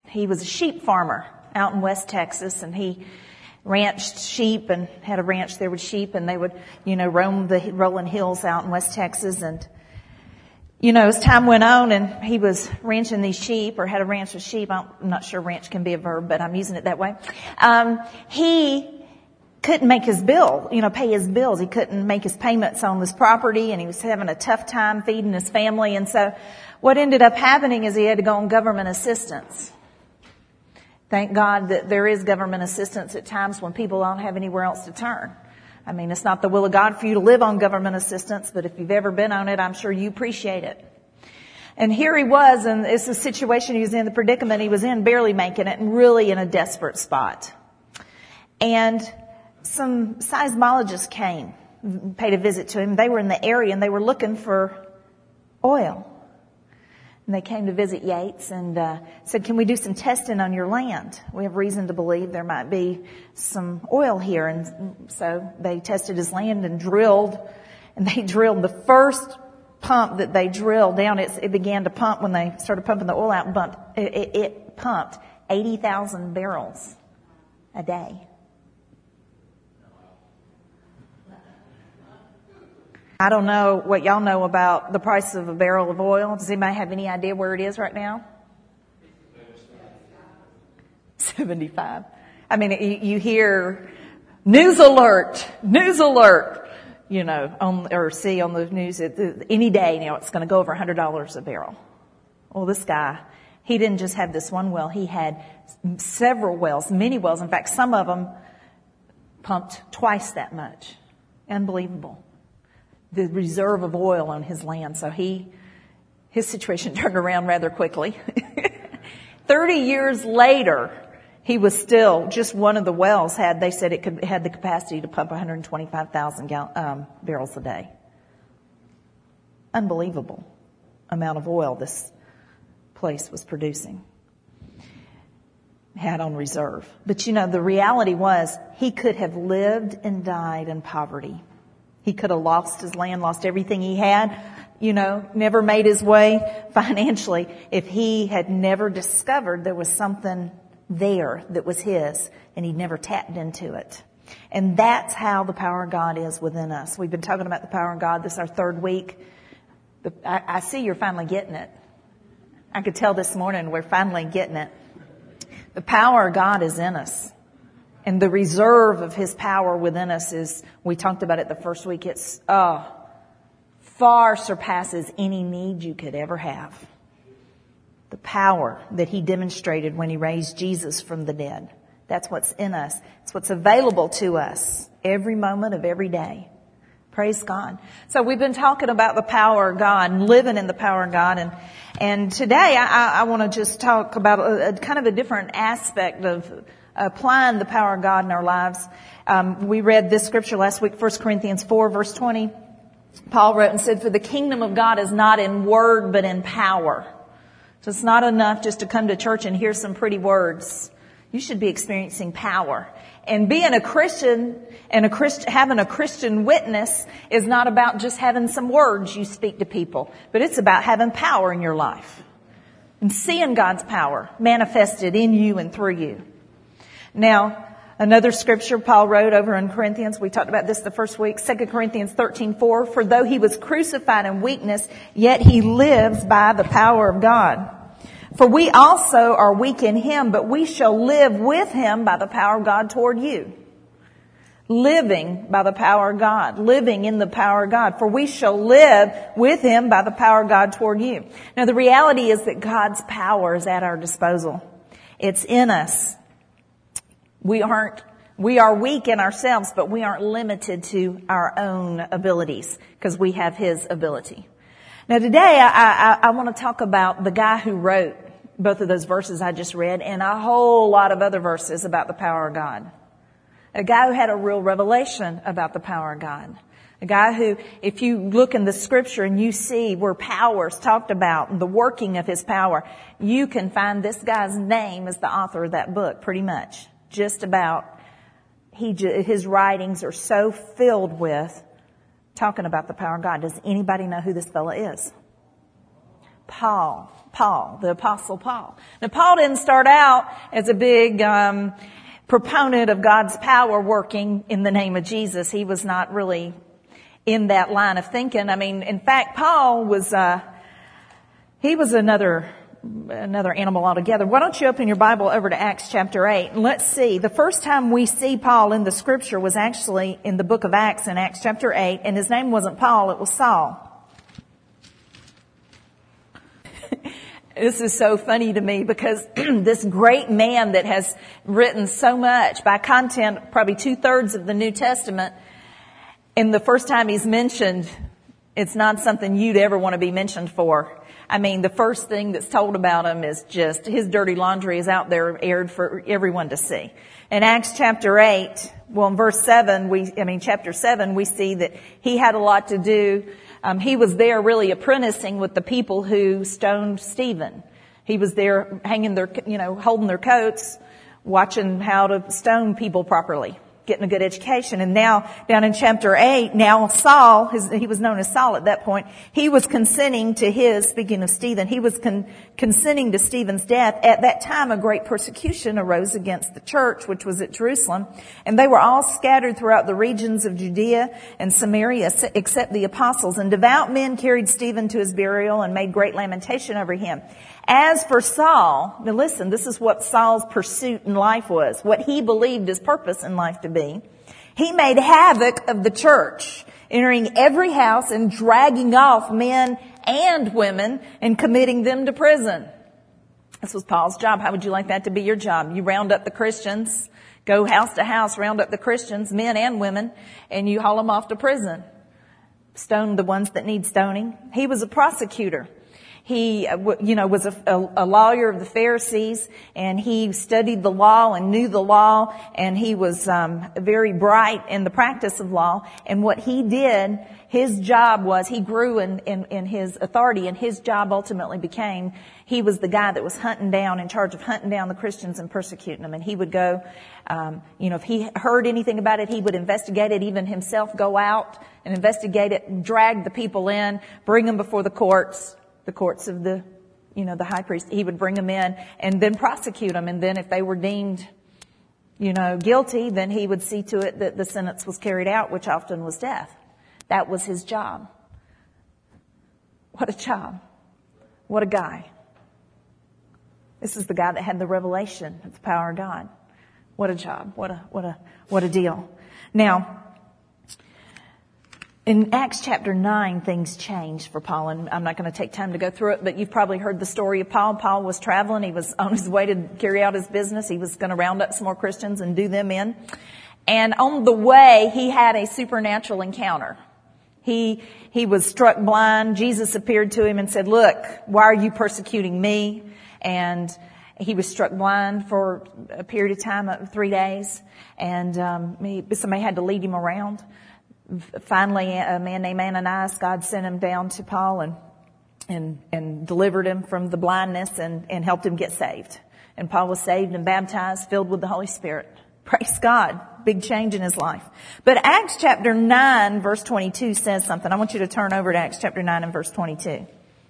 he was a sheep farmer out in West Texas, and he ranched sheep and had a ranch there with sheep, and they would, roam the rolling hills out in West Texas. And, as time went on and he was ranching these sheep, or had a ranch of sheep, I'm not sure ranch can be a verb, but I'm using it that way. He couldn't make his bill, pay his bills. He couldn't make his payments on this property, and he was having a tough time feeding his family. And so what ended up happening is he had to go on government assistance. Thank God that there is government assistance at times when people don't have anywhere else to turn. I mean, it's not the will of God for you to live on government assistance, but if you've ever been on it, I'm sure you appreciate it. And here he was, and it's the situation he was in, the predicament he was in, barely making it, and really in a desperate spot. And some seismologists came, paid a visit to him. They were in the area, and they were looking for oil. And they came to visit Yates and said, "Can we do some testing on your land? We have reason to believe there might be some oil here." And so they tested his land and drilled. And they drilled the first pump that they drilled down. It began to pump when they started pumping the oil out. And it pumped 80,000 barrels a day. I don't know what y'all know about the price of a barrel of oil. Does anybody have any idea where it is right now? 75. I mean, you hear news alert, see on the news any day now it's going to go over $100 a barrel. Well, this guy, he didn't just have this one well. He had several wells, many wells. In fact, some of them pumped twice that much. Unbelievable. The reserve of oil on his land. So his situation turned around rather quickly. 30 years later, he was still, just one of the wells had the capacity to pump 125,000 barrels a day. Unbelievable amount of oil this place was producing. Had on reserve. But the reality was he could have lived and died in poverty. He could have lost his land, lost everything he had, never made his way financially if he had never discovered there was something there that was his and he'd never tapped into it. And that's how the power of God is within us. We've been talking about the power of God. This is our third week. I see you're finally getting it. I could tell this morning we're finally getting it. The power of God is in us. And the reserve of His power within us is, we talked about it the first week, it's far surpasses any need you could ever have. The power that He demonstrated when He raised Jesus from the dead. That's what's in us. It's what's available to us every moment of every day. Praise God. So we've been talking about the power of God and living in the power of God. And today I want to just talk about a kind of a different aspect of applying the power of God in our lives. We read this scripture last week, 1 Corinthians 4, verse 20. Paul wrote and said, "For the kingdom of God is not in word, but in power." So it's not enough just to come to church and hear some pretty words. You should be experiencing power. And being a Christian and having a Christian witness is not about just having some words you speak to people, but it's about having power in your life and seeing God's power manifested in you and through you. Now, another scripture Paul wrote over in Corinthians, we talked about this the first week, 2 Corinthians 13:4, "For though He was crucified in weakness, yet He lives by the power of God. For we also are weak in Him, but we shall live with Him by the power of God toward you." Living by the power of God, living in the power of God. "For we shall live with Him by the power of God toward you." Now, the reality is that God's power is at our disposal. It's in us. We are weak in ourselves, but we aren't limited to our own abilities because we have His ability. Now today I want to talk about the guy who wrote both of those verses I just read and a whole lot of other verses about the power of God. A guy who had a real revelation about the power of God. A guy who, if you look in the scripture and you see where power is talked about and the working of His power, you can find this guy's name as the author of that book pretty much. Just about, his writings are so filled with talking about the power of God. Does anybody know who this fella is? Paul. Paul, the Apostle Paul. Now, Paul didn't start out as a big proponent of God's power working in the name of Jesus. He was not really in that line of thinking. I mean, in fact, Paul was he was another animal altogether. Why don't you open your Bible over to Acts chapter 8 and let's see. The first time we see Paul in the scripture was actually in the book of Acts in Acts chapter 8, and his name wasn't Paul, it was Saul. This is so funny to me because this great man that has written so much by content, probably 2/3 of the New Testament, and the first time he's mentioned, it's not something you'd ever want to be mentioned for. I mean, the first thing that's told about him is just his dirty laundry is out there aired for everyone to see. In Acts chapter 8, well, in verse 7, chapter 7, we see that he had a lot to do. He was there really apprenticing with the people who stoned Stephen. He was there hanging holding their coats, watching how to stone people properly, getting a good education. And now, down in chapter 8, now Saul, he was known as Saul at that point, he was consenting to speaking of Stephen, he was consenting to Stephen's death. At that time, a great persecution arose against the church, which was at Jerusalem. And they were all scattered throughout the regions of Judea and Samaria, except the apostles. And devout men carried Stephen to his burial and made great lamentation over him. As for Saul, now listen, this is what Saul's pursuit in life was, what he believed his purpose in life to be. He made havoc of the church, entering every house and dragging off men and women and committing them to prison. This was Paul's job. How would you like that to be your job? You round up the Christians, go house to house, round up the Christians, men and women, and you haul them off to prison. Stone the ones that need stoning. He was a prosecutor. He, was a lawyer of the Pharisees, and he studied the law and knew the law, and he was very bright in the practice of law. And what he did, his job was, he grew in his authority, and his job ultimately became, he was the guy that was in charge of hunting down the Christians and persecuting them. And he would go, if he heard anything about it, he would investigate it, even himself go out and investigate it, drag the people in, bring them before the courts of the high priest. He would bring them in and then prosecute them. And then if they were deemed, guilty, then he would see to it that the sentence was carried out, which often was death. That was his job. What a job. What a guy. This is the guy that had the revelation of the power of God. What a job. What a deal. Now, in Acts chapter 9, things changed for Paul, and I'm not going to take time to go through it, but you've probably heard the story of Paul. Paul was traveling. He was on his way to carry out his business. He was going to round up some more Christians and do them in. And on the way, he had a supernatural encounter. He was struck blind. Jesus appeared to him and said, "Look, why are you persecuting me?" And he was struck blind for a period of time, 3 days, and somebody had to lead him around. Finally, a man named Ananias, God sent him down to Paul and delivered him from the blindness and helped him get saved. And Paul was saved and baptized, filled with the Holy Spirit. Praise God. Big change in his life. But Acts chapter 9 verse 22 says something. I want you to turn over to Acts chapter 9 and verse 22.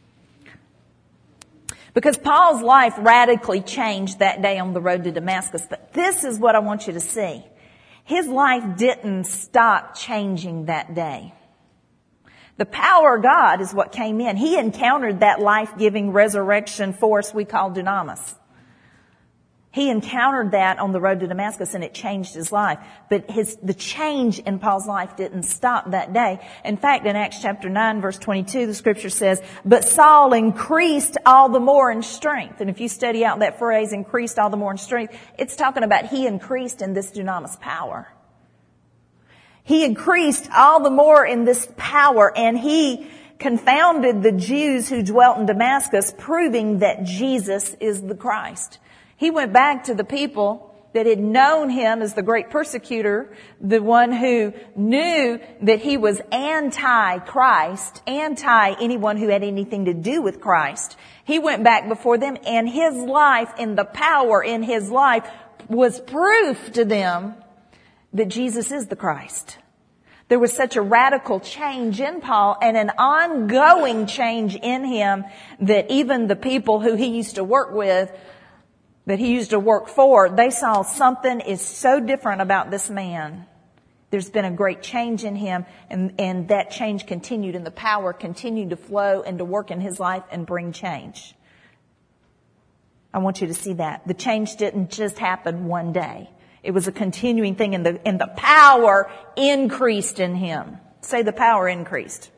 Because Paul's life radically changed that day on the road to Damascus. But this is what I want you to see. His life didn't stop changing that day. The power of God is what came in. He encountered that life-giving resurrection force we call dunamis. He encountered that on the road to Damascus, and it changed his life. But the change in Paul's life didn't stop that day. In fact, in Acts chapter 9, verse 22, the scripture says, "But Saul increased all the more in strength." And if you study out that phrase, "increased all the more in strength," it's talking about he increased in this dunamis power. He increased all the more in this power, and he confounded the Jews who dwelt in Damascus, proving that Jesus is the Christ. He went back to the people that had known him as the great persecutor, the one who knew that he was anti-Christ, anti anyone who had anything to do with Christ. He went back before them, and his life and the power in his life was proof to them that Jesus is the Christ. There was such a radical change in Paul and an ongoing change in him that even the people who he used to work with, that he used to work for, they saw something is so different about this man. There's been a great change in him, and that change continued, and the power continued to flow and to work in his life and bring change. I want you to see that. The change didn't just happen one day. It was a continuing thing, and the power increased in him. Say the power increased.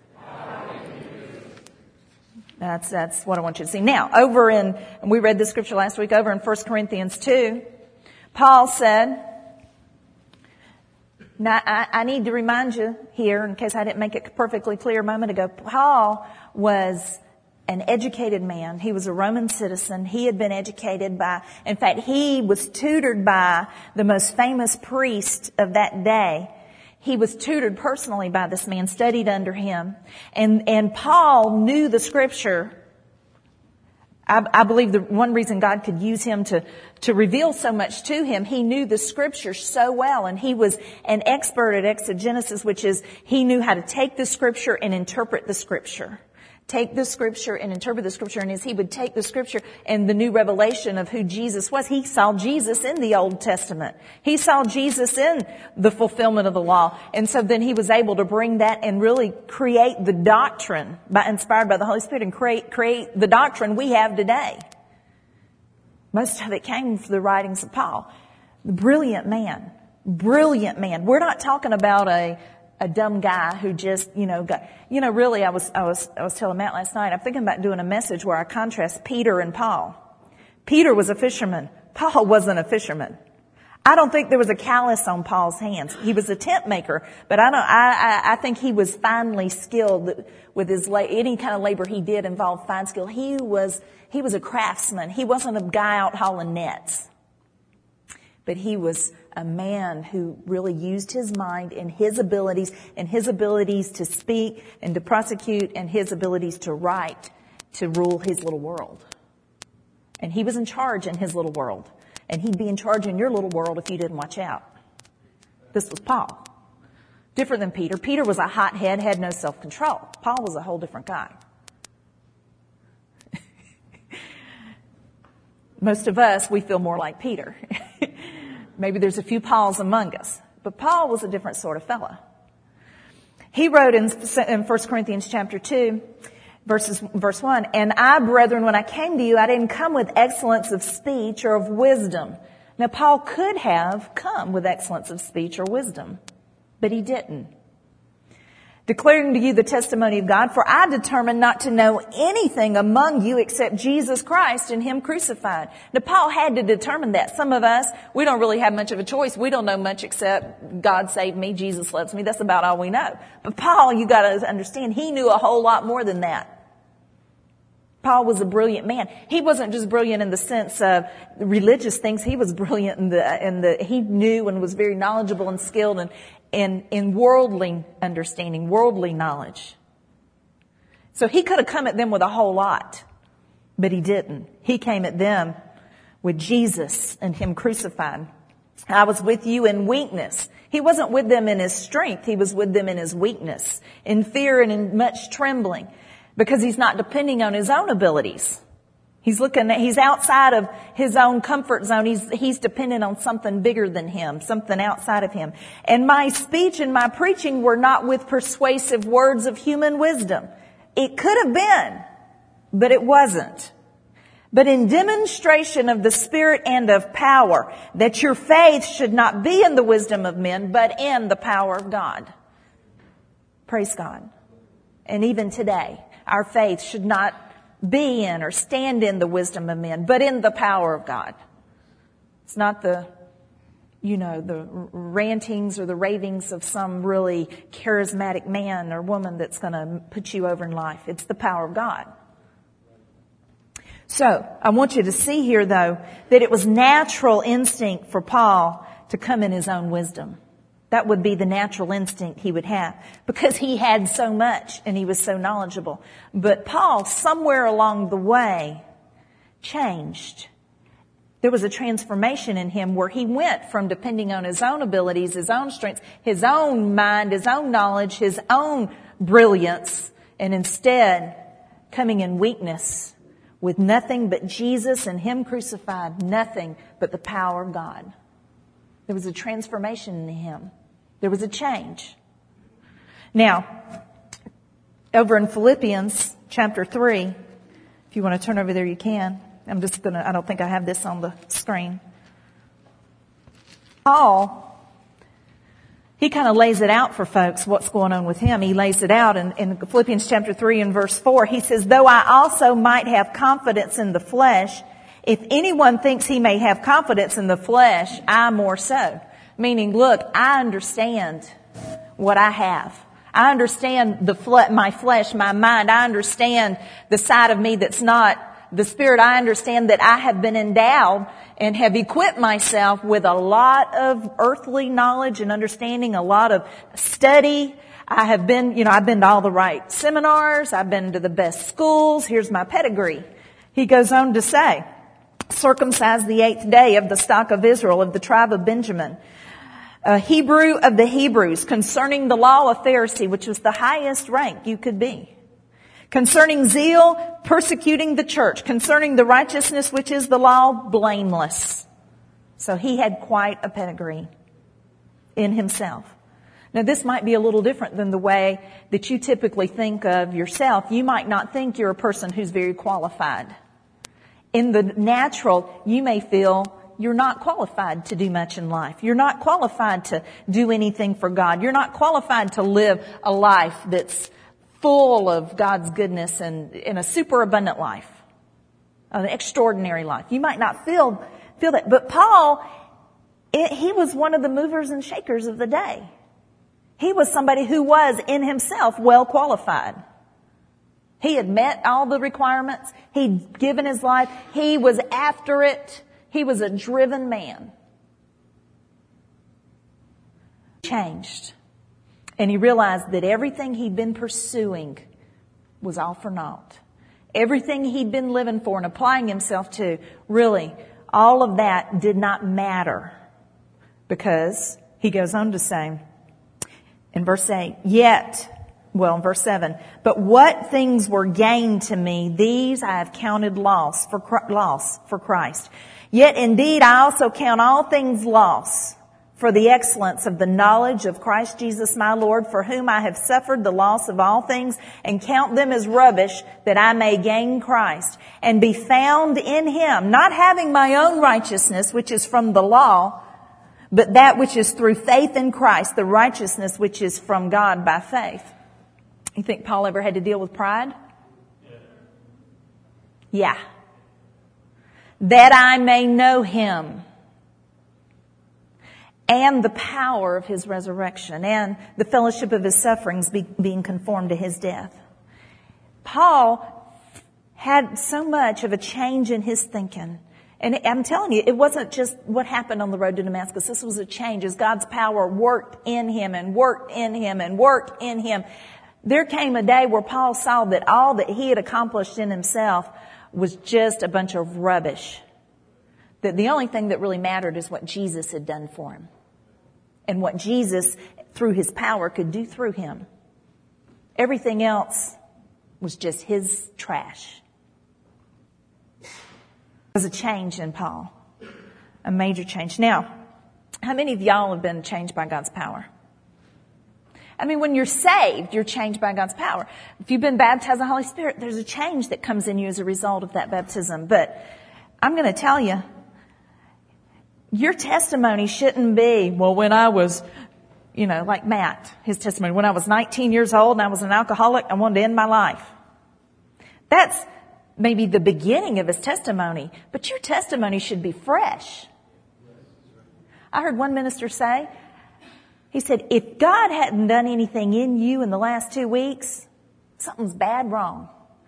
That's what I want you to see. Now, and we read this scripture last week, over in 1 Corinthians 2, Paul said, now I need to remind you here, in case I didn't make it perfectly clear a moment ago, Paul was an educated man. He was a Roman citizen. He had been educated in fact, he was tutored by the most famous priest of that day. He was tutored personally by this man, studied under him. And Paul knew the scripture. I believe the one reason God could use him to reveal so much to him, he knew the scripture so well, and he was an expert at exegesis, which is he knew how to take the scripture and interpret the scripture. Take the scripture and interpret the scripture, and as he would take the scripture and the new revelation of who Jesus was, he saw Jesus in the Old Testament. He saw Jesus in the fulfillment of the law. And so then he was able to bring that and really create the doctrine inspired by the Holy Spirit, and create the doctrine we have today. Most of it came from the writings of Paul. Brilliant man. Brilliant man. We're not talking about a dumb guy who just, really I was telling Matt last night, I'm thinking about doing a message where I contrast Peter and Paul. Peter was a fisherman. Paul wasn't a fisherman. I don't think there was a callus on Paul's hands. He was a tent maker, but I think he was finely skilled with any kind of labor he did involved fine skill. He was a craftsman. He wasn't a guy out hauling nets. But he was a man who really used his mind and his abilities to speak and to prosecute and his abilities to write to rule his little world. And he was in charge in his little world. And he'd be in charge in your little world if you didn't watch out. This was Paul. Different than Peter. Peter was a hothead, had no self-control. Paul was a whole different guy. Most of us, we feel more like Peter. Maybe there's a few Pauls among us. But Paul was a different sort of fellow. He wrote in 1 Corinthians chapter 2, verse 1, "And I, brethren, when I came to you, I didn't come with excellence of speech or of wisdom." Now, Paul could have come with excellence of speech or wisdom, but he didn't. "Declaring to you the testimony of God, for I determined not to know anything among you except Jesus Christ and Him crucified." Now, Paul had to determine that. Some of us, we don't really have much of a choice. We don't know much except God saved me, Jesus loves me. That's about all we know. But Paul, you got to understand, he knew a whole lot more than that. Paul was a brilliant man. He wasn't just brilliant in the sense of religious things. He was brilliant he knew and was very knowledgeable and skilled in worldly understanding, worldly knowledge. So he could have come at them with a whole lot, but he didn't. He came at them with Jesus and Him crucified. "I was with you in weakness." He wasn't with them in His strength. He was with them in His weakness, in fear and in much trembling, because He's not depending on His own abilities. He's outside of His own comfort zone. He's dependent on something bigger than Him, something outside of Him. "And my speech and my preaching were not with persuasive words of human wisdom." It could have been, but it wasn't. "But in demonstration of the Spirit and of power, that your faith should not be in the wisdom of men, but in the power of God." Praise God. And even today, our faith should not be in or stand in the wisdom of men, but in the power of God. It's not the rantings or the ravings of some really charismatic man or woman that's going to put you over in life. It's the power of God. So, I want you to see here, though, that it was natural instinct for Paul to come in his own wisdom. That would be the natural instinct he would have, because he had so much and he was so knowledgeable. But Paul, somewhere along the way, changed. There was a transformation in him where he went from depending on his own abilities, his own strengths, his own mind, his own knowledge, his own brilliance, and instead coming in weakness with nothing but Jesus and him crucified, nothing but the power of God. There was a transformation in him. There was a change. Now, over in Philippians chapter 3, if you want to turn over there, you can. I don't think I have this on the screen. Paul, he kind of lays it out for folks, what's going on with him. He lays it out in Philippians chapter 3 and verse 4. He says, though I also might have confidence in the flesh, if anyone thinks he may have confidence in the flesh, I more so. Meaning, look, I understand what I have. I understand my flesh, my mind. I understand the side of me that's not the Spirit. I understand that I have been endowed and have equipped myself with a lot of earthly knowledge and understanding, a lot of study. I've been to all the right seminars. I've been to the best schools. Here's my pedigree. He goes on to say, circumcised the 8th day of the stock of Israel, of the tribe of Benjamin, a Hebrew of the Hebrews, concerning the law of Pharisee, which was the highest rank you could be. Concerning zeal, persecuting the church. Concerning the righteousness which is the law, blameless. So he had quite a pedigree in himself. Now this might be a little different than the way that you typically think of yourself. You might not think you're a person who's very qualified. In the natural, you may feel you're not qualified to do much in life. You're not qualified to do anything for God. You're not qualified to live a life that's full of God's goodness and in a super abundant life, an extraordinary life. You might not feel that. But Paul, he was one of the movers and shakers of the day. He was somebody who was in himself well qualified. He had met all the requirements. He'd given his life. He was after it. He was a driven man. Changed. And he realized that everything he'd been pursuing was all for naught. Everything he'd been living for and applying himself to, really, all of that did not matter. Because he goes on to say in verse 8, in verse 7, but what things were gained to me, these I have counted loss for Christ. Yet indeed I also count all things loss for the excellence of the knowledge of Christ Jesus my Lord, for whom I have suffered the loss of all things, and count them as rubbish, that I may gain Christ, and be found in him, not having my own righteousness, which is from the law, but that which is through faith in Christ, the righteousness which is from God by faith. You think Paul ever had to deal with pride? Yeah. That I may know him, and the power of his resurrection, and the fellowship of his sufferings, being conformed to his death. Paul had so much of a change in his thinking. And I'm telling you, it wasn't just what happened on the road to Damascus. This was a change as God's power worked in him and worked in him and worked in him. There came a day where Paul saw that all that he had accomplished in himself was just a bunch of rubbish. That the only thing that really mattered is what Jesus had done for him. And what Jesus, through his power, could do through him. Everything else was just his trash. There was a change in Paul. A major change. Now, how many of y'all have been changed by God's power? I mean, when you're saved, you're changed by God's power. If you've been baptized in the Holy Spirit, there's a change that comes in you as a result of that baptism. But I'm going to tell you, your testimony shouldn't be, well, when I was, like Matt, his testimony, when I was 19 years old and I was an alcoholic, I wanted to end my life. That's maybe the beginning of his testimony, but your testimony should be fresh. I heard one minister say, he said, if God hadn't done anything in you in the last 2 weeks, something's bad wrong.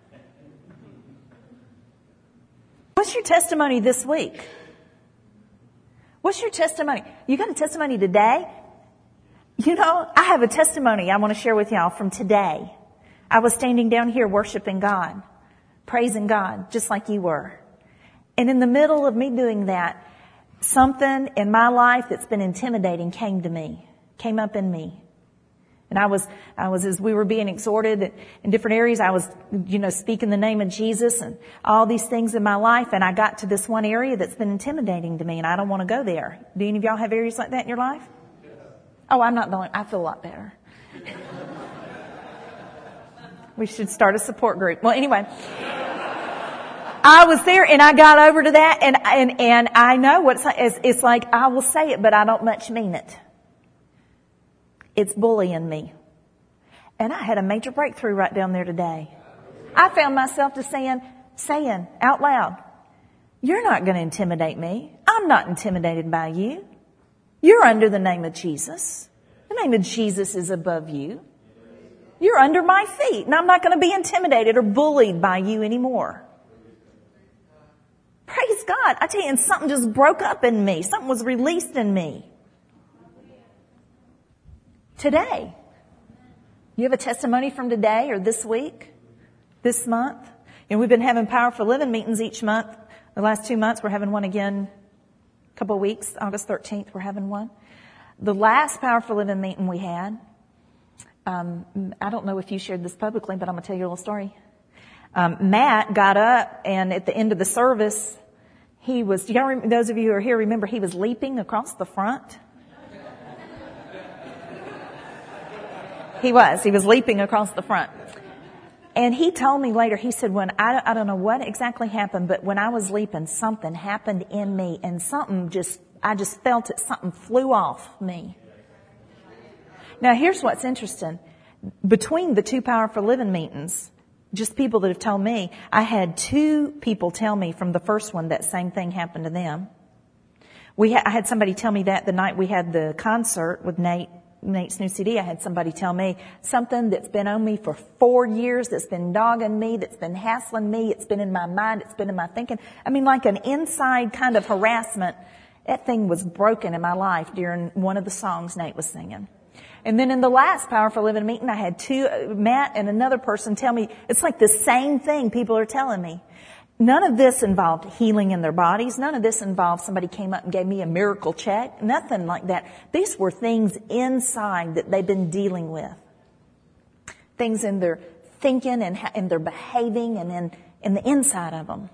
What's your testimony this week? What's your testimony? You got a testimony today? I have a testimony I want to share with y'all from today. I was standing down here worshiping God, praising God, just like you were. And in the middle of me doing that, something in my life that's been intimidating came up in me. And I was, as we were being exhorted in different areas, I was, speaking the name of Jesus and all these things in my life. And I got to this one area that's been intimidating to me, and I don't want to go there. Do any of y'all have areas like that in your life? Oh, I'm not the only, I feel a lot better. We should start a support group. Well, anyway, I was there and I got over to that, and I know what it's like. I will say it, but I don't much mean it. It's bullying me. And I had a major breakthrough right down there today. I found myself just saying out loud, "You're not going to intimidate me. I'm not intimidated by you. You're under the name of Jesus. The name of Jesus is above you. You're under my feet, and I'm not going to be intimidated or bullied by you anymore." Praise God. I tell you, and something just broke up in me. Something was released in me. Today. You have a testimony from today or this week, this month? And we've been having Powerful Living meetings each month. The last 2 months, we're having one again, a couple of weeks. August 13th, we're having one. The last Powerful Living meeting we had, I don't know if you shared this publicly, but I'm going to tell you a little story. Matt got up, and at the end of the service, those of you who are here remember he was leaping across the front? He was leaping across the front. And he told me later, he said, I don't know what exactly happened, but when I was leaping, something happened in me, and I just felt it, something flew off me. Now here's what's interesting. Between the 2 Powerful Living meetings, just people that have told me, I had 2 people tell me from the first one that same thing happened to them. I had somebody tell me that the night we had the concert with Nate's new CD. I had somebody tell me something that's been on me for 4 years, that's been dogging me, that's been hassling me, it's been in my mind, it's been in my thinking. I mean, like an inside kind of harassment. That thing was broken in my life during one of the songs Nate was singing. And then in the last Powerful Living meeting, I had 2, Matt and another person tell me, it's like the same thing people are telling me. None of this involved healing in their bodies. None of this involved somebody came up and gave me a miracle check. Nothing like that. These were things inside that they've been dealing with. Things in their thinking and in their behaving and in the inside of them.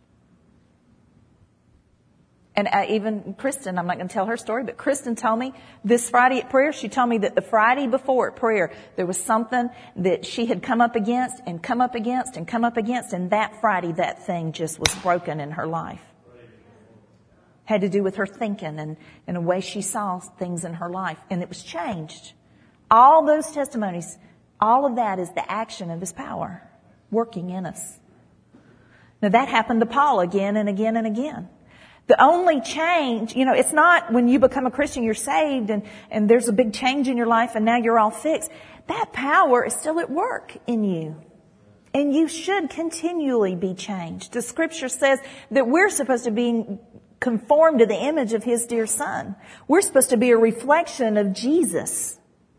And even Kristen, I'm not going to tell her story, but Kristen told me this Friday at prayer, she told me that the Friday before at prayer, there was something that she had come up against, and that Friday that thing just was broken in her life. Had to do with her thinking and the way she saw things in her life, and it was changed. All those testimonies, all of that is the action of His power working in us. Now that happened to Paul again and again and again. The only change, it's not when you become a Christian, you're saved and there's a big change in your life and now you're all fixed. That power is still at work in you. And you should continually be changed. The scripture says that we're supposed to be conformed to the image of His dear Son. We're supposed to be a reflection of Jesus.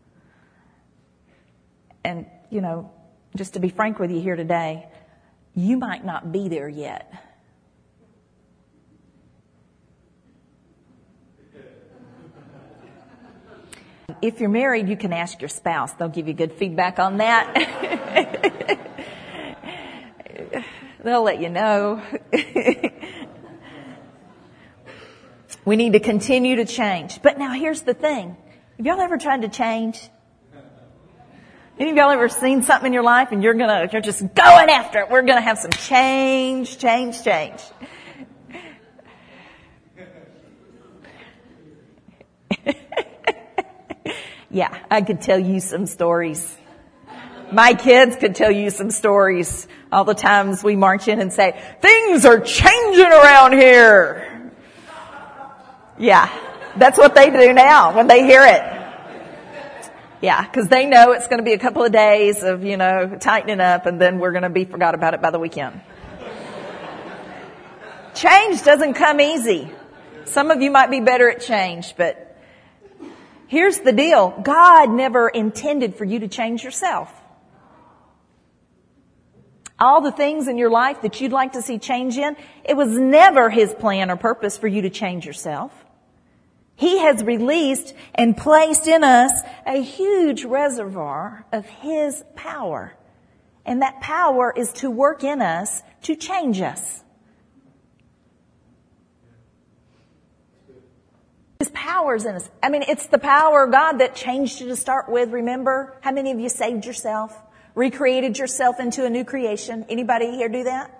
And, just to be frank with you here today, you might not be there yet. If you're married, you can ask your spouse. They'll give you good feedback on that. They'll let you know. We need to continue to change. But now here's the thing. Have y'all ever tried to change? Any of y'all ever seen something in your life and you're just going after it? We're gonna have some change. Yeah, I could tell you some stories. My kids could tell you some stories. All the times we march in and say, things are changing around here. Yeah, that's what they do now when they hear it. Yeah, because they know it's going to be a couple of days of, tightening up, and then we're going to be forgot about it by the weekend. Change doesn't come easy. Some of you might be better at change, but here's the deal. God never intended for you to change yourself. all the things in your life that you'd like to see change in, it was never His plan or purpose for you to change yourself. He has released and placed in us a huge reservoir of His power. And that power is to work in us to change us. His power's in us. I mean, it's the power of God that changed you to start with. Remember? How many of you saved yourself? Recreated yourself into a new creation? Anybody here do that?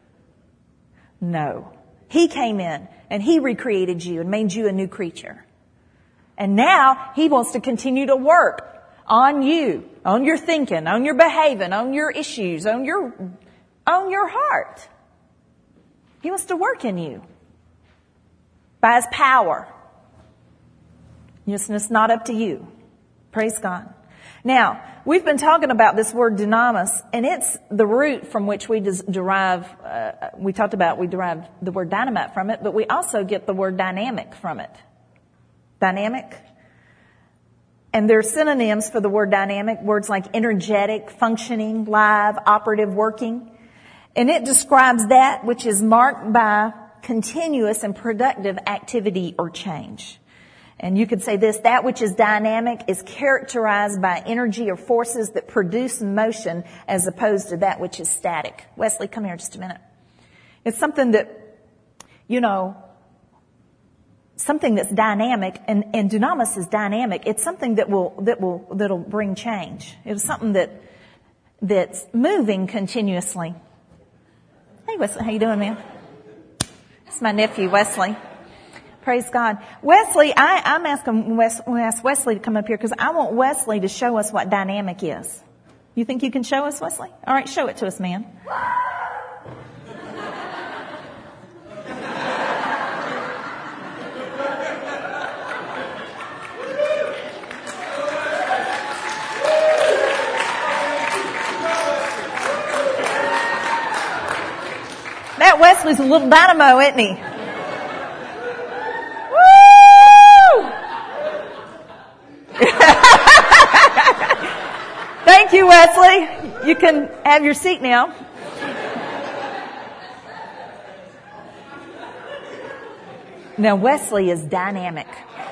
No. He came in and He recreated you and made you a new creature. And now He wants to continue to work on you, on your thinking, on your behaving, on your issues, on your heart. He wants to work in you by His power. Yes, and it's not up to you. Praise God. Now, we've been talking about this word dunamis, and it's the root from which we derive, we derive the word dynamite from it, but we also get the word dynamic from it. Dynamic. And there are synonyms for the word dynamic, words like energetic, functioning, live, operative, working. And it describes that which is marked by continuous and productive activity or change. And you could say this, that which is dynamic is characterized by energy or forces that produce motion as opposed to that which is static. Wesley, come here just a minute. It's something that, something that's dynamic, and dunamis is dynamic. It's something that'll bring change. It's something that's moving continuously. Hey Wesley, how you doing, man? It's my nephew, Wesley. Praise God. Wesley, I'm asking Wesley to come up here because I want Wesley to show us what dynamic is. You think you can show us, Wesley? All right, show it to us, man. That Wesley's a little dynamo, isn't he? Thank you, Wesley. You can have your seat now. Now, Wesley is dynamic.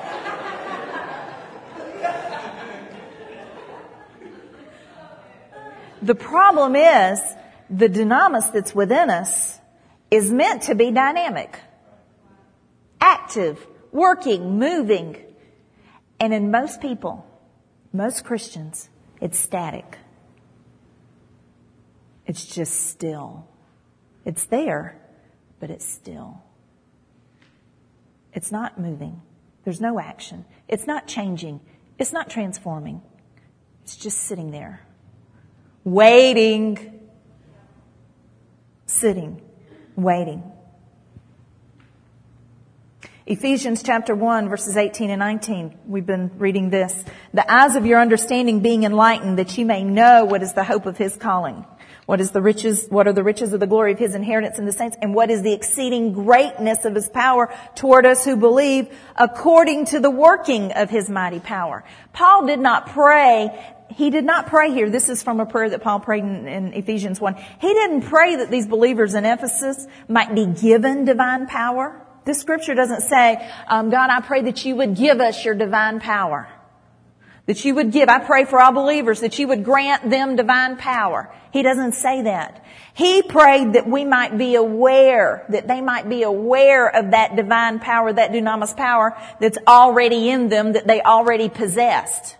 The problem is the dunamis that's within us is meant to be dynamic, active, working, moving. And in most people, most Christians, it's static. It's just still. It's there, but it's still. It's not moving. There's no action. It's not changing. It's not transforming. It's just sitting there. Waiting. Sitting. Waiting. Ephesians chapter 1, verses 18 and 19. We've been reading this. The eyes of your understanding being enlightened, that you may know what is the hope of His calling. What are the riches of the glory of His inheritance in the saints? And what is the exceeding greatness of His power toward us who believe, according to the working of His mighty power? Paul did not pray. He did not pray here. This is from a prayer that Paul prayed in Ephesians 1. He didn't pray that these believers in Ephesus might be given divine power. This scripture doesn't say, God, I pray that you would give us your divine power. That you would give. I pray for all believers that you would grant them divine power. He doesn't say that. He prayed that we might be aware, that they might be aware of that divine power, that dunamis power that's already in them, that they already possessed.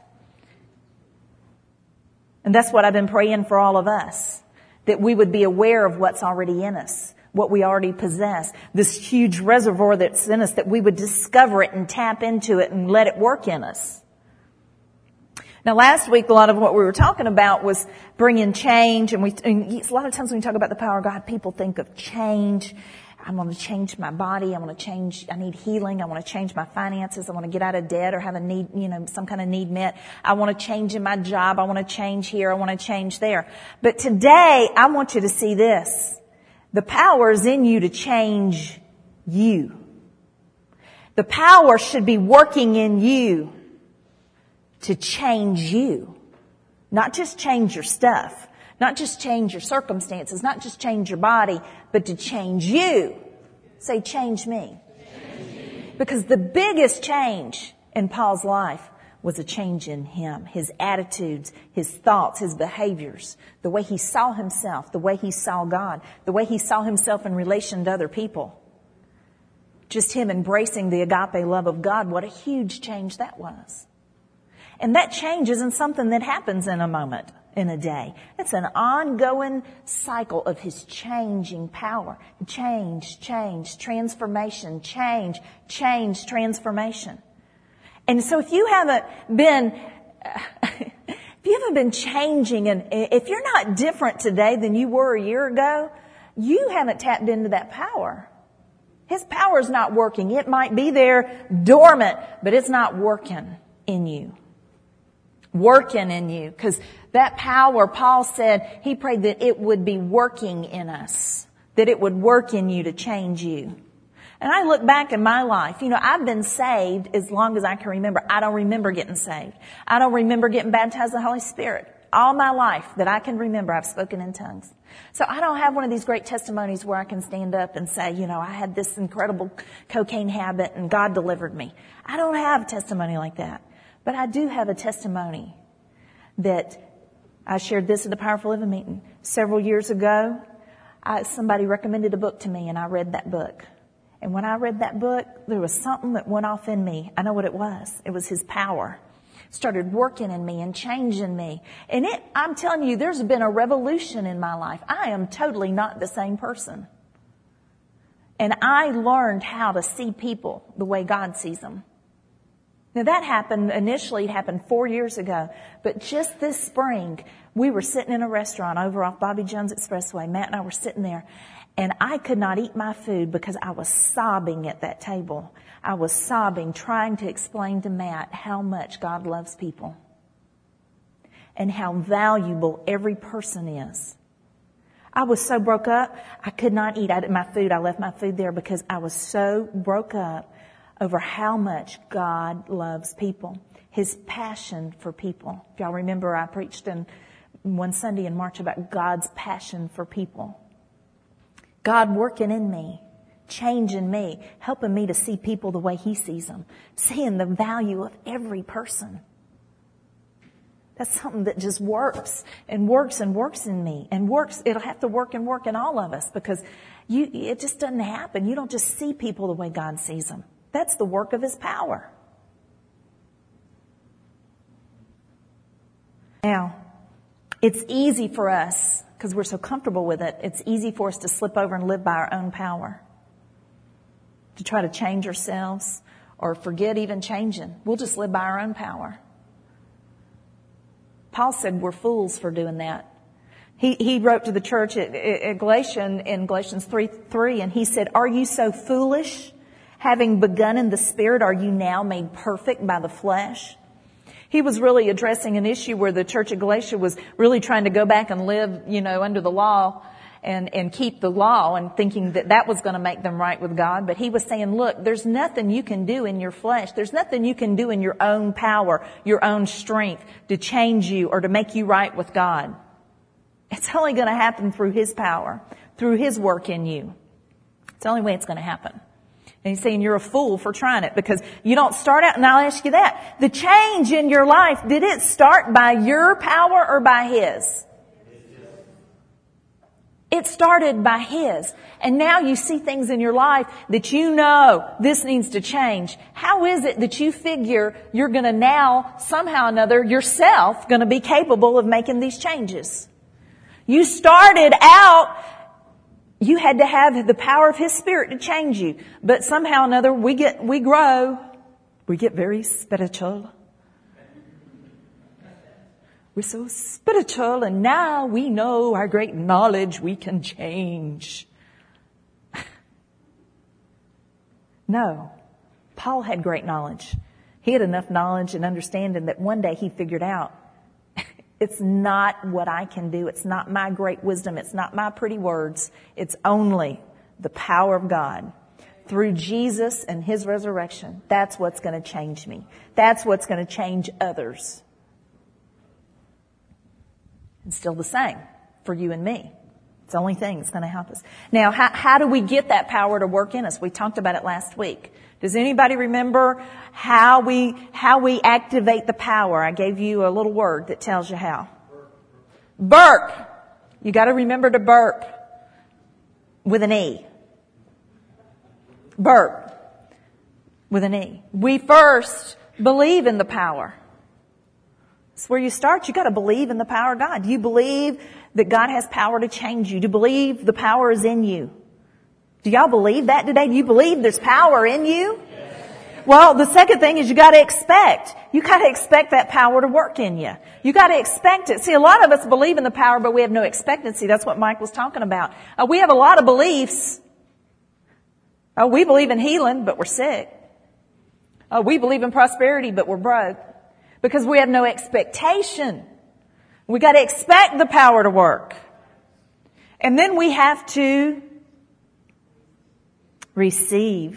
And that's what I've been praying for all of us. That we would be aware of what's already in us. What we already possess, this huge reservoir that's in us, that we would discover it and tap into it and let it work in us. Now, last week, a lot of what we were talking about was bringing change, and a lot of times when we talk about the power of God, people think of change. I'm going to change my body. I need healing. I want to change my finances. I want to get out of debt or have a need, some kind of need met. I want to change in my job. I want to change here. I want to change there. But today, I want you to see this. The power is in you to change you. The power should be working in you to change you. Not just change your stuff. Not just change your circumstances, not just change your body, but to change you. Say, change me. Because the biggest change in Paul's life was a change in him, his attitudes, his thoughts, his behaviors, the way he saw himself, the way he saw God, the way he saw himself in relation to other people. Just him embracing the agape love of God, what a huge change that was. And that change isn't something that happens in a moment, in a day. It's an ongoing cycle of his changing power. Change, transformation, change, transformation. And so if you haven't been changing, and if you're not different today than you were a year ago, you haven't tapped into that power. His power is not working. It might be there dormant, but it's not working in you. Working in you. Because that power, Paul said, he prayed that it would be working in us. That it would work in you to change you. And I look back in my life, I've been saved as long as I can remember. I don't remember getting saved. I don't remember getting baptized in the Holy Spirit. All my life that I can remember, I've spoken in tongues. So I don't have one of these great testimonies where I can stand up and say, I had this incredible cocaine habit and God delivered me. I don't have a testimony like that. But I do have a testimony that I shared this at the Powerful Living meeting. Several years ago, somebody recommended a book to me and I read that book. And when I read that book, there was something that went off in me. I know what it was. It was his power. It started working in me and changing me. And I'm telling you, there's been a revolution in my life. I am totally not the same person. And I learned how to see people the way God sees them. Now that happened, initially it happened 4 years ago. But just this spring, we were sitting in a restaurant over off Bobby Jones Expressway. Matt and I were sitting there. And I could not eat my food because I was sobbing at that table. I was sobbing, trying to explain to Matt how much God loves people. And how valuable every person is. I was so broke up, I could not eat my food. I left my food there because I was so broke up over how much God loves people. His passion for people. If y'all remember, I preached one Sunday in March about God's passion for people. God working in me, changing me, helping me to see people the way He sees them, seeing the value of every person. That's something that just works and works and works in me and works. It'll have to work and work in all of us because it just doesn't happen. You don't just see people the way God sees them. That's the work of His power. Now, it's easy for us, because we're so comfortable with it, it's easy for us to slip over and live by our own power. To try to change ourselves or forget even changing. We'll just live by our own power. Paul said we're fools for doing that. He wrote to the church at Galatians, in Galatians 3:3, and he said, "Are you so foolish? Having begun in the Spirit, are you now made perfect by the flesh?" He was really addressing an issue where the church at Galatia was really trying to go back and live, under the law and keep the law and thinking that was going to make them right with God. But he was saying, look, there's nothing you can do in your flesh. There's nothing you can do in your own power, your own strength to change you or to make you right with God. It's only going to happen through His power, through His work in you. It's the only way it's going to happen. And he's saying you're a fool for trying it because you don't start out, and I'll ask you that. The change in your life, did it start by your power or by His? It started by His. And now you see things in your life that you know this needs to change. How is it that you figure you're going to now, somehow or another, yourself going to be capable of making these changes? You started out, you had to have the power of His Spirit to change you. But somehow or another, we grow. We get very spiritual. We're so spiritual, and now we know our great knowledge we can change. No. Paul had great knowledge. He had enough knowledge and understanding that one day he figured out, it's not what I can do. It's not my great wisdom. It's not my pretty words. It's only the power of God. Through Jesus and His resurrection, that's what's going to change me. That's what's going to change others. It's still the same. for you and me. It's the only thing that's going to help us. Now, how do we get that power to work in us? We talked about it last week. Does anybody remember how we activate the power? I gave you a little word that tells you how. Burp. You got to remember to burp with an E. Burp with an E. We first believe in the power. It's where you start. You got to believe in the power of God. Do you believe that God has power to change you? Do you believe the power is in you? Do y'all believe that today? Do you believe there's power in you? Yes. Well, the second thing is you got to expect. You got to expect that power to work in you. You got to expect it. See, a lot of us believe in the power, but we have no expectancy. That's what Mike was talking about. We have a lot of beliefs. We believe in healing, but we're sick. We believe in prosperity, but we're broke. Because we have no expectation. We got to expect the power to work. And then we have to receive.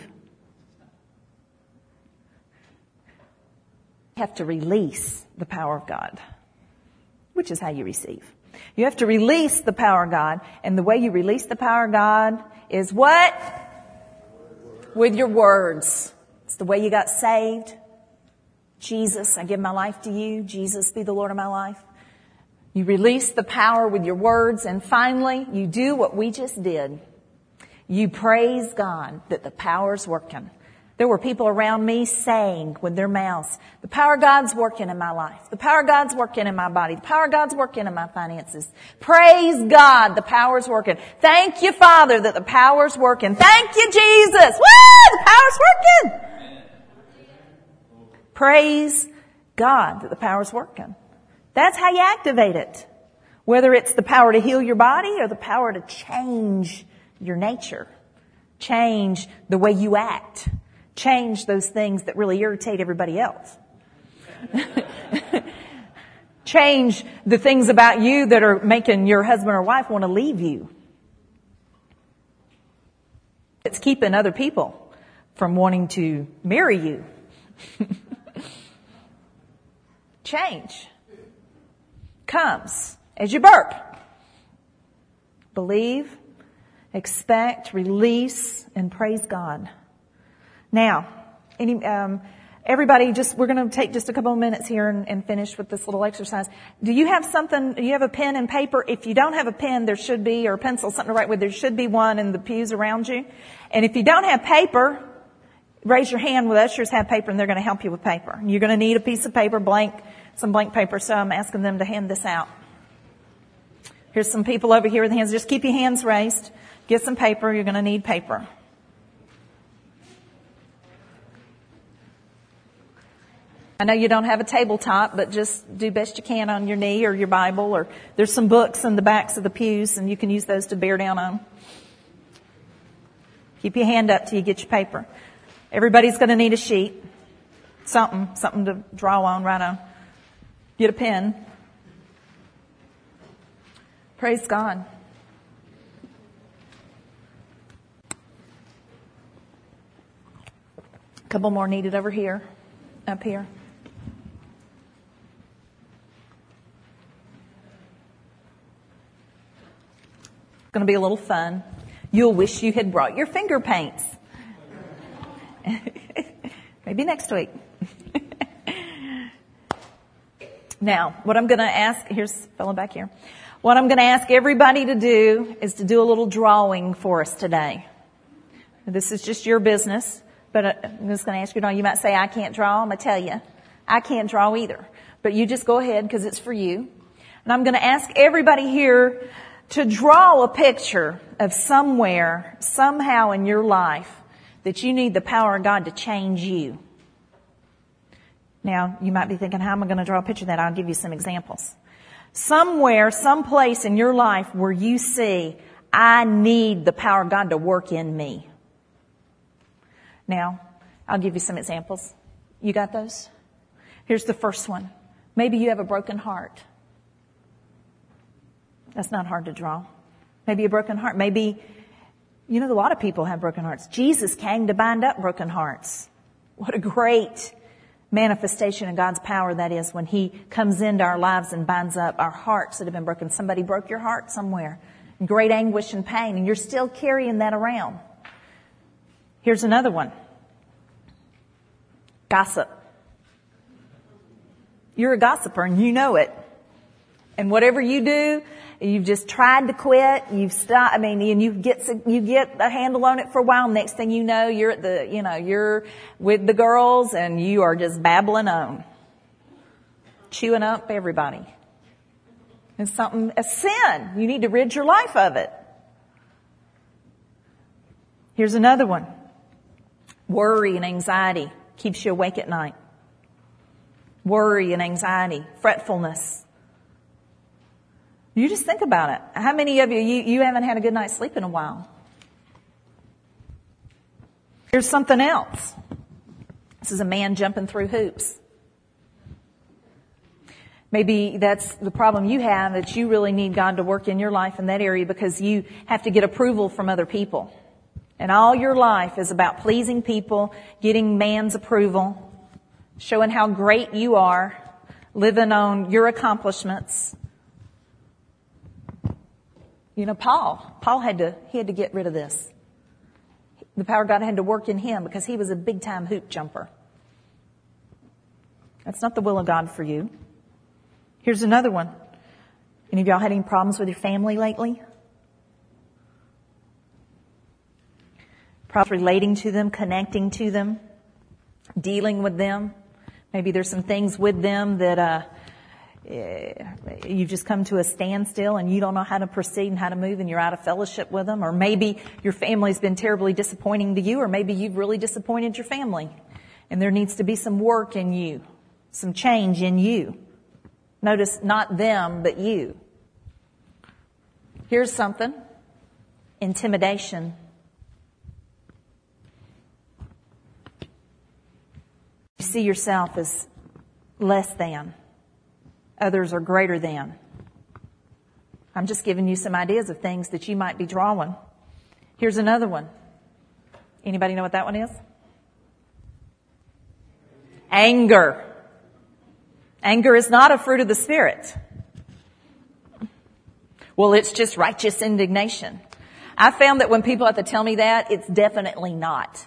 You have to release the power of God, which is how you receive. You have to release the power of God. And the way you release the power of God is what? With your words. It's the way you got saved. Jesus, I give my life to you. Jesus, be the Lord of my life. You release the power with your words. And finally, you do what we just did. You praise God that the power's working. There were people around me saying with their mouths, the power of God's working in my life. The power of God's working in my body. The power of God's working in my finances. Praise God, the power's working. Thank you, Father, that the power's working. Thank you, Jesus. Woo! The power's working. Praise God that the power's working. That's how you activate it. Whether it's the power to heal your body or the power to change your nature. Change the way you act. Change those things that really irritate everybody else. Change the things about you that are making your husband or wife want to leave you. It's keeping other people from wanting to marry you. Change comes as you burp. Believe, expect, release, and praise God. Now, everybody, we're going to take just a couple of minutes here and finish with this little exercise. Do you have a pen and paper? If you don't have a pen, there should be, or a pencil, something to write with, there should be one in the pews around you. And if you don't have paper, raise your hand. With ushers have paper, and they're going to help you with paper. You're going to need a piece of paper, some blank paper, so I'm asking them to hand this out. Here's some people over here with hands. Just keep your hands raised. Get some paper. You're going to need paper. I know you don't have a tabletop, but just do best you can on your knee or your Bible, or there's some books in the backs of the pews, and you can use those to bear down on. Keep your hand up till you get your paper. Everybody's going to need a sheet. Something to draw on, write on. Get a pen. Praise God. A couple more needed over here, up here. It's going to be a little fun. You'll wish you had brought your finger paints. Maybe next week. Now, what I'm going to ask, here's a fellow back here. What I'm going to ask everybody to do is to do a little drawing for us today. This is just your business, but I'm just going to ask you, you might say, I can't draw. I'm going to tell you, I can't draw either. But you just go ahead because it's for you. And I'm going to ask everybody here to draw a picture of somewhere, somehow in your life that you need the power of God to change you. Now, you might be thinking, how am I going to draw a picture of that? I'll give you some examples. Somewhere, someplace in your life where you see, I need the power of God to work in me. Now, I'll give you some examples. You got those? Here's the first one. Maybe you have a broken heart. That's not hard to draw. Maybe a broken heart. Maybe, a lot of people have broken hearts. Jesus came to bind up broken hearts. What a great manifestation of God's power, that is, when He comes into our lives and binds up our hearts that have been broken. Somebody broke your heart somewhere in great anguish and pain, and you're still carrying that around. Here's another one. Gossip. You're a gossiper and you know it. And whatever you do, you've just tried to quit. You've stopped. And you get a handle on it for a while. Next thing you know, you're with the girls and you are just babbling on, chewing up everybody. It's a sin. You need to rid your life of it. Here's another one. Worry and anxiety keeps you awake at night. Worry and anxiety, fretfulness. You just think about it. How many of you haven't had a good night's sleep in a while? Here's something else. This is a man jumping through hoops. Maybe that's the problem you have, that you really need God to work in your life in that area because you have to get approval from other people. And all your life is about pleasing people, getting man's approval, showing how great you are, living on your accomplishments. Paul had to get rid of this. The power of God had to work in him because he was a big time hoop jumper. That's not the will of God for you. Here's another one. Any of y'all had any problems with your family lately? Problems relating to them, connecting to them, dealing with them. Maybe there's some things with them that you've just come to a standstill and you don't know how to proceed and how to move and you're out of fellowship with them. Or maybe your family's been terribly disappointing to you, or maybe you've really disappointed your family and there needs to be some work in you, some change in you. Notice not them, but you. Here's something. Intimidation. You see yourself as less than. Others are greater than. I'm just giving you some ideas of things that you might be drawing. Here's another one. Anybody know what that one is? Anger. Anger is not a fruit of the Spirit. Well, it's just righteous indignation. I found that when people have to tell me that, it's definitely not.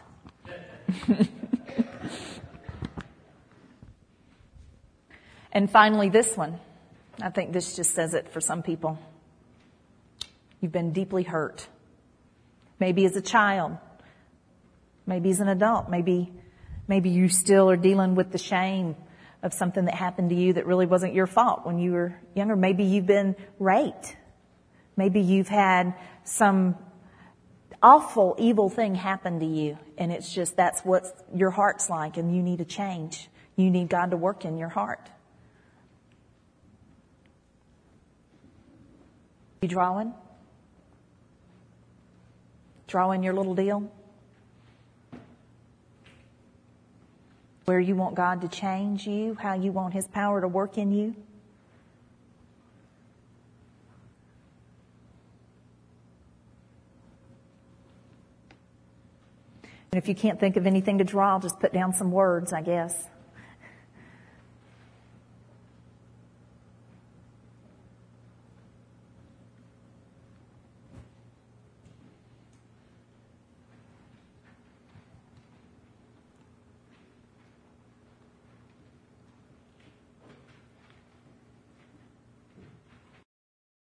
And finally, this one. I think this just says it for some people. You've been deeply hurt. Maybe as a child. Maybe as an adult. Maybe you still are dealing with the shame of something that happened to you that really wasn't your fault when you were younger. Maybe you've been raped. Maybe you've had some awful, evil thing happen to you. And it's just that's what your heart's like and you need a change. You need God to work in your heart. You drawing? Drawing your little deal? Where you want God to change you, how you want His power to work in you? And if you can't think of anything to draw, just put down some words, I guess.